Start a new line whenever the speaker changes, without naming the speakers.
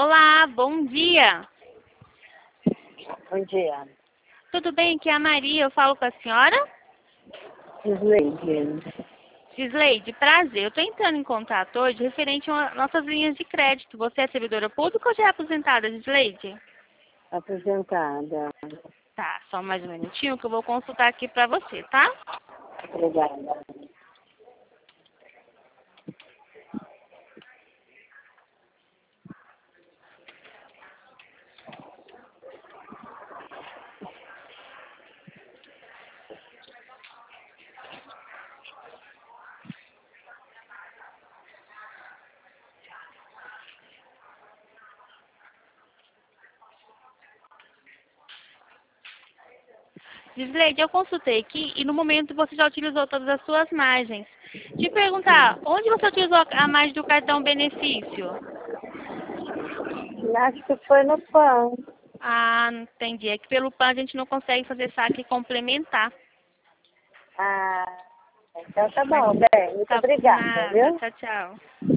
Olá, bom dia.
Bom dia.
Tudo bem? Aqui é a Maria, eu falo com a senhora?
Gisleide.
Gisleide, prazer. Eu estou entrando em contato hoje referente a nossas linhas de crédito. Você é servidora pública ou já é aposentada, Gisleide?
Apresentada.
Tá, só mais um minutinho que eu vou consultar aqui para você, tá?
Obrigada.
Gisleide, eu consultei aqui e no momento você já utilizou todas as suas margens. Te perguntar, onde você utilizou a margem do cartão benefício?
Acho que foi no pão.
Ah, entendi. É que pelo PAN a gente não consegue fazer saque complementar.
Ah, então tá
Mas
bom, bem. Muito
tá,
obrigada,
nada.
viu?
Tchau, tchau.